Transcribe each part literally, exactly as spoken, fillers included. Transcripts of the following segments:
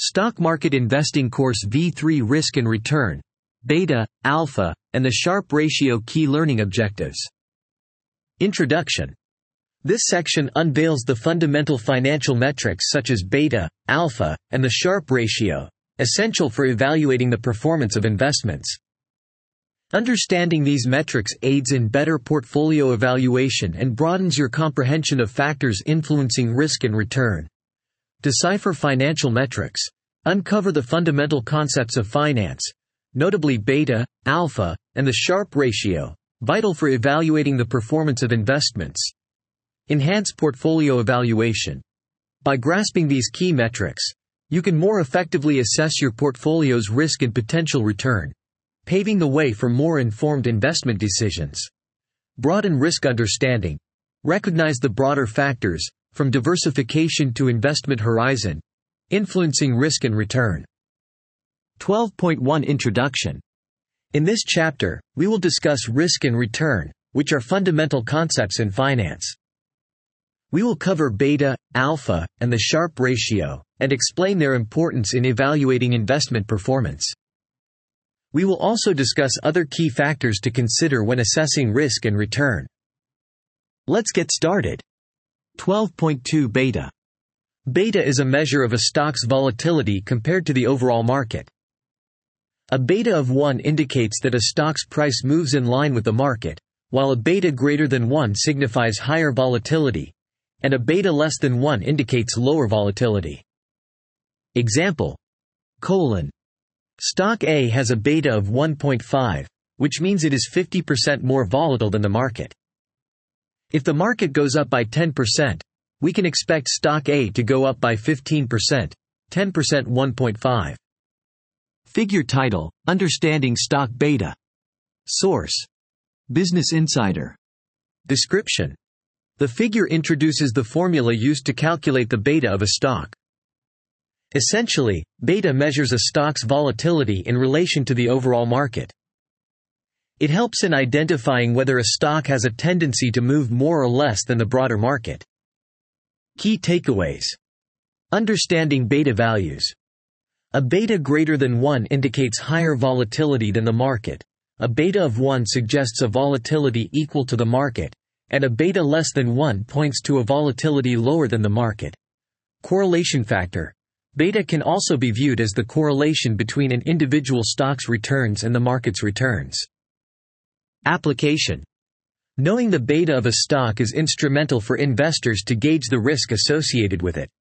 Stock Market Investing Course V three Risk and Return, Beta, Alpha, and the Sharpe Ratio Key Learning Objectives. Introduction. This section unveils the fundamental financial metrics such as beta, alpha, and the Sharpe ratio, essential for evaluating the performance of investments. Understanding these metrics aids in better portfolio evaluation and broadens your comprehension of factors influencing risk and return. Decipher financial metrics. Uncover the fundamental concepts of finance, notably beta, alpha, and the Sharpe ratio, vital for evaluating the performance of investments. Enhance portfolio evaluation. By grasping these key metrics, you can more effectively assess your portfolio's risk and potential return, paving the way for more informed investment decisions. Broaden risk understanding. Recognize the broader factors, from diversification to investment horizon, influencing risk and return. twelve point one Introduction. In this chapter, we will discuss risk and return, which are fundamental concepts in finance. We will cover beta, alpha, and the Sharpe ratio, and explain their importance in evaluating investment performance. We will also discuss other key factors to consider when assessing risk and return. Let's get started. twelve point two Beta. Beta is a measure of a stock's volatility compared to the overall market. A beta of one indicates that a stock's price moves in line with the market, while a beta greater than one signifies higher volatility, and a beta less than one indicates lower volatility. Example: colon. Stock A has a beta of one point five, which means it is fifty percent more volatile than the market. If the market goes up by ten percent, we can expect stock A to go up by fifteen percent, ten percent one point five. Figure title: Understanding Stock Beta. Source: Business Insider. Description: the figure introduces the formula used to calculate the beta of a stock. Essentially, beta measures a stock's volatility in relation to the overall market. It helps in identifying whether a stock has a tendency to move more or less than the broader market. Key takeaways. Understanding beta values. A beta greater than one indicates higher volatility than the market. A beta of one suggests a volatility equal to the market, and a beta less than one points to a volatility lower than the market. Correlation factor. Beta can also be viewed as the correlation between an individual stock's returns and the market's returns. Application. Knowing the beta of a stock is instrumental for investors to gauge the risk associated with it.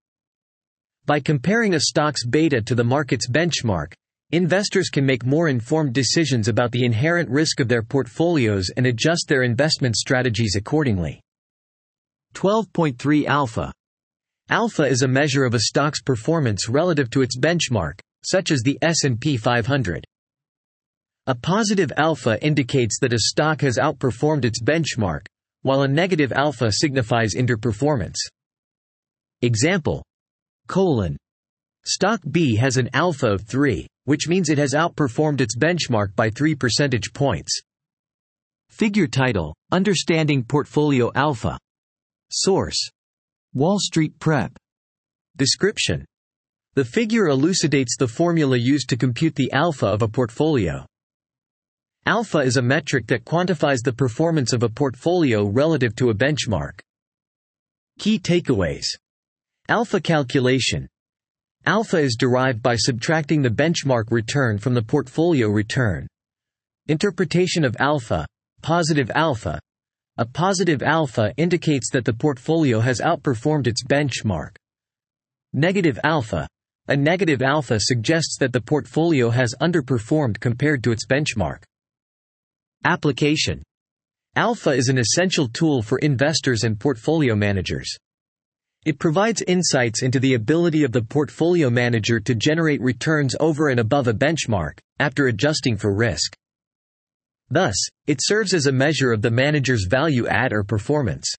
By comparing a stock's beta to the market's benchmark, investors can make more informed decisions about the inherent risk of their portfolios and adjust their investment strategies accordingly. twelve point three Alpha. Alpha is a measure of a stock's performance relative to its benchmark, such as the S and P five hundred. A positive alpha indicates that a stock has outperformed its benchmark, while a negative alpha signifies underperformance. Example: colon. Stock B has an alpha of three, which means it has outperformed its benchmark by three percentage points. Figure title: Understanding Portfolio Alpha. Source: Wall Street Prep. Description: the figure elucidates the formula used to compute the alpha of a portfolio. Alpha is a metric that quantifies the performance of a portfolio relative to a benchmark. Key takeaways. Alpha calculation. Alpha is derived by subtracting the benchmark return from the portfolio return. Interpretation of alpha. Positive alpha. A positive alpha indicates that the portfolio has outperformed its benchmark. Negative alpha. A negative alpha suggests that the portfolio has underperformed compared to its benchmark. Application. Alpha is an essential tool for investors and portfolio managers. It provides insights into the ability of the portfolio manager to generate returns over and above a benchmark, after adjusting for risk. Thus, it serves as a measure of the manager's value add or performance.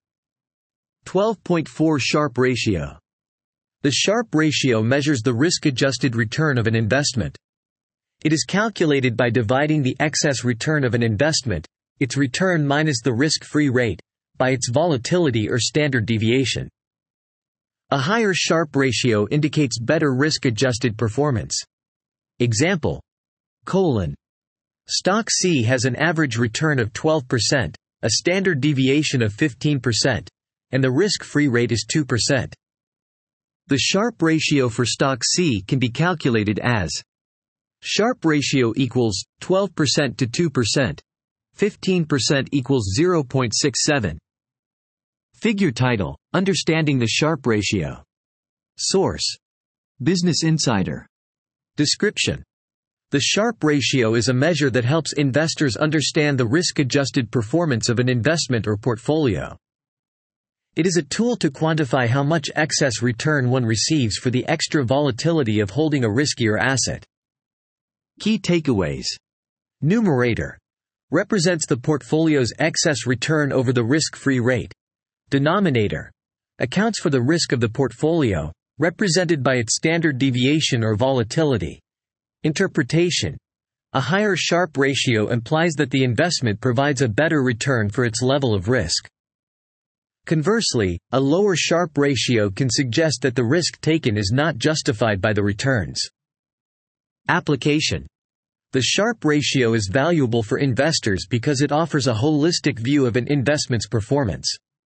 twelve point four Sharpe ratio. The Sharpe ratio measures the risk-adjusted return of an investment. It is calculated by dividing the excess return of an investment, its return minus the risk-free rate, by its volatility or standard deviation. A higher Sharpe ratio indicates better risk-adjusted performance. Example: colon. Stock C has an average return of twelve percent, a standard deviation of fifteen percent, and the risk-free rate is two percent. The Sharpe ratio for stock C can be calculated as Sharpe ratio equals twelve percent to two percent. fifteen percent equals zero point six seven. Figure title: Understanding the Sharpe ratio. Source: Business Insider. Description: the Sharpe ratio is a measure that helps investors understand the risk-adjusted performance of an investment or portfolio. It is a tool to quantify how much excess return one receives for the extra volatility of holding a riskier asset. Key takeaways. Numerator represents the portfolio's excess return over the risk-free rate. Denominator accounts for the risk of the portfolio, represented by its standard deviation or volatility. Interpretation: a higher Sharpe ratio implies that the investment provides a better return for its level of risk. Conversely, a lower Sharpe ratio can suggest that the risk taken is not justified by the returns. Application: the Sharpe ratio is valuable for investors because it offers a holistic view of an investment's performance.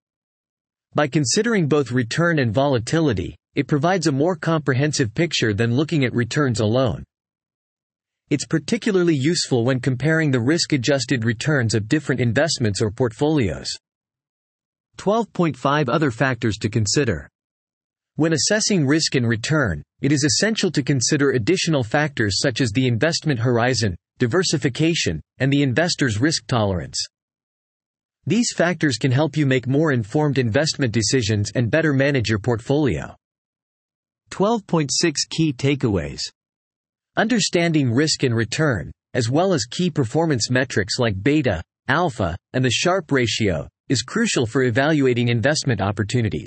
By considering both return and volatility, it provides a more comprehensive picture than looking at returns alone. It's particularly useful when comparing the risk-adjusted returns of different investments or portfolios. twelve point five Other factors to consider. When assessing risk and return, it is essential to consider additional factors such as the investment horizon, diversification, and the investor's risk tolerance. These factors can help you make more informed investment decisions and better manage your portfolio. twelve point six Key takeaways. Understanding risk and return, as well as key performance metrics like beta, alpha, and the Sharpe ratio, is crucial for evaluating investment opportunities.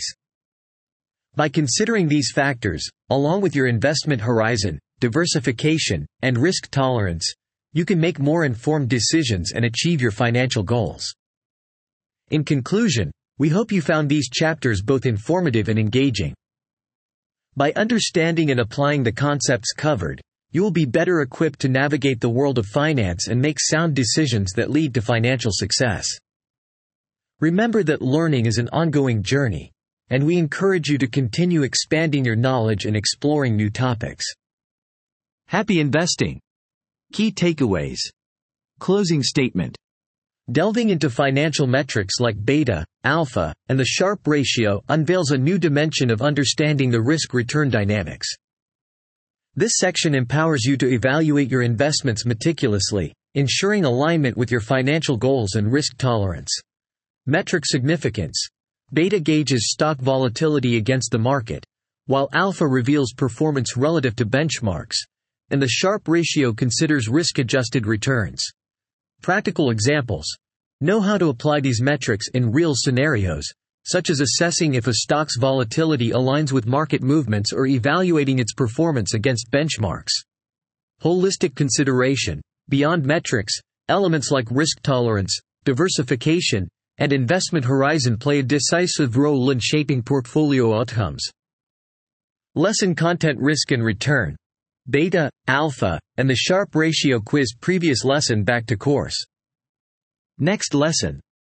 By considering these factors, along with your investment horizon, diversification, and risk tolerance, you can make more informed decisions and achieve your financial goals. In conclusion, we hope you found these chapters both informative and engaging. By understanding and applying the concepts covered, you will be better equipped to navigate the world of finance and make sound decisions that lead to financial success. Remember that learning is an ongoing journey, and we encourage you to continue expanding your knowledge and exploring new topics. Happy investing! Key takeaways. Closing statement. Delving into financial metrics like beta, alpha, and the Sharpe ratio unveils a new dimension of understanding the risk-return dynamics. This section empowers you to evaluate your investments meticulously, ensuring alignment with your financial goals and risk tolerance. Metric significance. Beta gauges stock volatility against the market, while alpha reveals performance relative to benchmarks, and the Sharpe ratio considers risk-adjusted returns. Practical examples. Know how to apply these metrics in real scenarios, such as assessing if a stock's volatility aligns with market movements or evaluating its performance against benchmarks. Holistic consideration. Beyond metrics, elements like risk tolerance, diversification, and investment horizon play a decisive role in shaping portfolio outcomes. Lesson content: risk and return. Beta, alpha, and the Sharpe ratio quiz. Previous lesson back to course. Next lesson.